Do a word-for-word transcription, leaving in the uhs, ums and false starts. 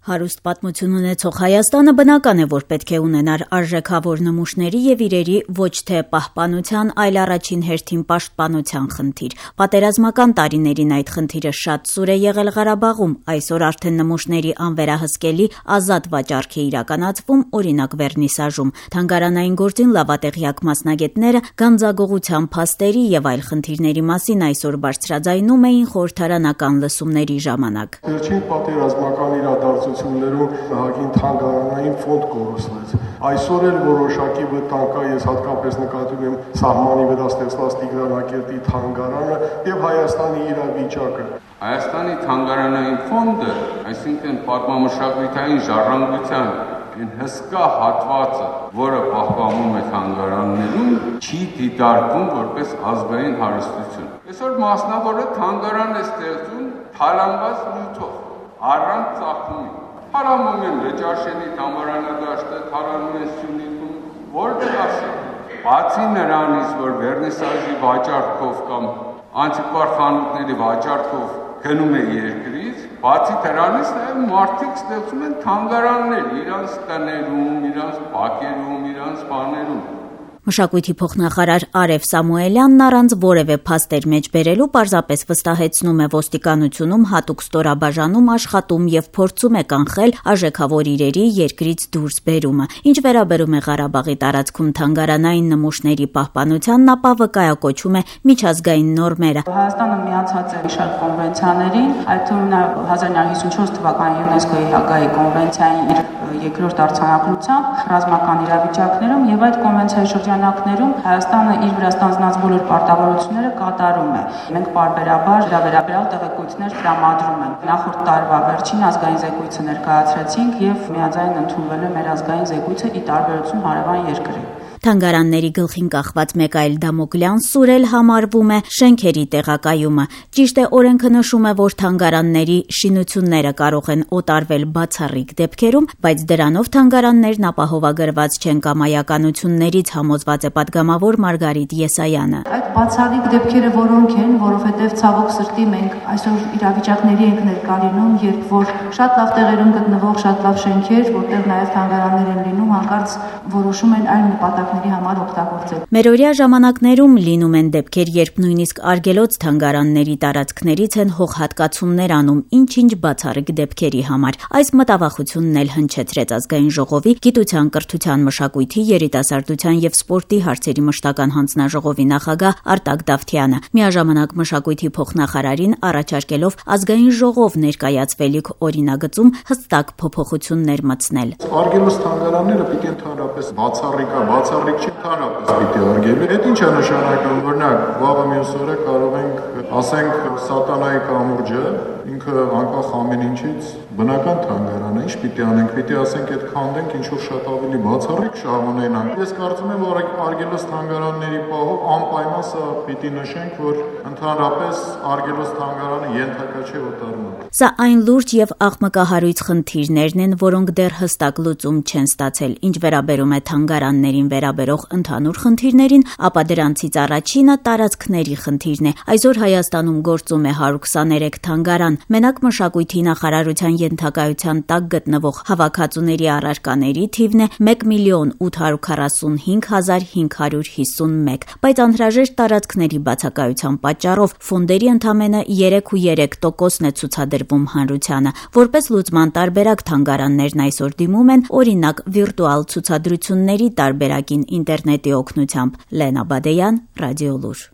Հարուստ պատմություն ունեցող Հայաստանը բնական է, որ պետք է ունենար արժեքավոր նմուշների եւ իրերի ոչ թե պահպանության, այլ առաջին հերթին պաշտպանության խնդիր։ Պատերազմական տարիներին այդ խնդիրը շատ սուր է եղել Ղարաբաղում, այսօր արդեն նմուշների անվերահսկելի ազատ վաճառք է իրականացվում, օրինակ Վերնիսաժում։ Թանգարանային գործին լավատեղյակ մասնագետները գանձագողության, փաստերի եւ այլ խնդիրների մասին այսօր բարձրաձայնում էին խորհրդարանական լսումների ժամանակ։ Վերջին պատերազմական իրադարձություններում ՀԱԳ-ին թանգարանային ֆոնդ կորուսվեց։ Այսօր էլ որոշակի վտանգ կա, ես հատկապես նկատում եմ սահմանի վրա ստեղծված Տիգրանակերտի թանգարանը եւ Հայաստանի իրավիճակը։ Հայաստանի թանգարանային ֆոնդը, այսինքն պատմամշակութային ժառանգության այն հսկա հատվածը, որը պահպանվում է թանգարաններում, չի դիտարկվում որպես ազգային հարստություն։ Այսօր մասնավորը թանգարան է ստեղծում թալանված նյութով, առանց ծախումի։ Թալանում են Լճաշենի թանգարանադաշտը, թալանում են Սյունիքում, որտեղ ասի։ Բացի նրանից, որ Վերնիսաժի վաճառքով կամ անտիկվար խանութների վաճառքով գնում է երկրից, բացի դրանից նաև մարդիկ ստեղծում են թանգարաններ իրանց տներում, իրանց բակերում, իրանց բաներում։ Մշակույթի փոխնախարար Արև Սամուելյանն առանց որևէ փաստեր մեջ բերելու պարզապես վստահեցնում է ոստիկանությունում հատուկ ստորաբաժանում աշխատում եւ փորձում է կանխել արժեքավոր իրերի երկրից դուրս բերումը։ Ինչ վերաբերում է Ղարաբաղի տարածքում թանգարանային նմուշների պահպանությանն, ապա վկայակոչում է միջազգային նորմերը։ Հայաստանը միացած է մի շարք կոնվենցիաներին, այդ թվում նաև հազար նոյ հիսուն չորս թվականի ՅՈՒՆԵՍԿՕ-ի Հագայի կոնվենցիային իր երկրորդ արձանագրությամբ ռազմական իրավիճակներում եւ այդ կոնվենցիայի շրջանակներում Հայաստանը իր վրա ստանձնած բոլոր պարտավորությունները կատարում է։ Մենք պարբերաբար դրա վերաբերյալ տեղեկություններ տրամադրում ենք։ Նախորդ տարվա վերջին ազգային զեկույցը ներկայացրեցինք եւ միաձայն ընդունվել է մեր ազգային զեկույցը ի տարբերություն հարևան երկրի։ Թանգարանների գլխին կախված մեկ այլ դամոկլյան սուր էլ համարվում է շենքերի տեղակայումը։ Ճիշտ է, օրենքը նշում է, որ թանգարանների շինությունները կարող են օտարվել բացառիկ դեպքերում, բայց դրանով թանգարաններն ապահովագրված չեն կամայականություններից, համոզված է պատգամավոր Մարգարիտ Եսայանը։ Այդ բացառիկ դեպքերը որոնք են, որովհետև ցավոք սրտի մենք այսօր իրավիճակների ենք ներկա լինում, երբ որ շատ լավ տեղերում գտնվող շատ լավ շենքեր, որտեղ նաև թանգարաններ են լինում, հանկարծ որոշում են այլ նպատակների համար օգտագործել։ Մերօրյա ժամանակներում լինում են դեպքեր, երբ նույնիսկ արգելոց թանգարանների տարածքներից են հողհատկացումներ անում, ինչ-ինչ բացառիկ դեպքերի համար։ Այս մտավախությունն էլ հնչեցրեց ազգային ժողովի Գիտության, կրթության, մշակույթի, երիտասարդության եւ սպորտի հարցերի մշտական հանձնաժողովի նախագահ Արտակ Դավթյանը, միաժամանակ մշակույթի փոխնախարարին առաջարկելով ազգային ժողով ներկայացվելիք օրինագծում հստակ փոփոխություններ մտցնել։ Արգելոց թանգարանները պիտի ընդհանրապես բացառիկ, բացառիկ չի ընդհանրապես պիտի արգելվի։ Այդ ինչ է նշանակում, օրինակ, վաղը մյուս օրը կարող ենք ասենք սատանայի կամուրջը ինքը անկախ ամեն ինչից բնական թանգարան է, ինչ պիտի անենք, պիտի ասենք այդ քանդենք ինչ որ շատ ավելի բացառիկ շահունենանք։ Ես կարծում եմ, որ արգելոց թանգարանների պահով անպայման սա պիտի նշենք, որ ընդհանրապես արգելոց թանգարանը ենթակա չէ օտարման։ Սա այն լուրջ եւ աղմկահարույց խնդիրներն են, որոնք դեռ հստակ լուծում չեն ստացել։ Ինչ վերաբերում է թանգարաններին վերաբերող ընդհանուր խնդիրներին, ապա դրանցից առաջինը տարածքների խնդիրն է։ Այսօր Հայաստանում գործում է հարյուր քսաներեք թանգարան։ Մենակ մշակույթի նախարարության ենթակայության տակ գտնվող հավաքածուների առարկաների թիվն է մեկ միլիոն ութ հարյուր քառասունհինգ հազար հինգ հարյուր հիսունմեկ, բայց անհրաժեշտ տարածքների բացակայության պատճառով ֆոնդերի ընդամենը երեք ու երեք տոկոսն է ցուցադրվում հանրությանը։ Որպես լուծման տարբերակ թանգարաններն այսօր դիմում են օրինակ վիրտուալ ցուցադրությունների տարբերակին ինտերնետի օգնությամբ։ Լենա Բադեյան, Ռադիոլուր։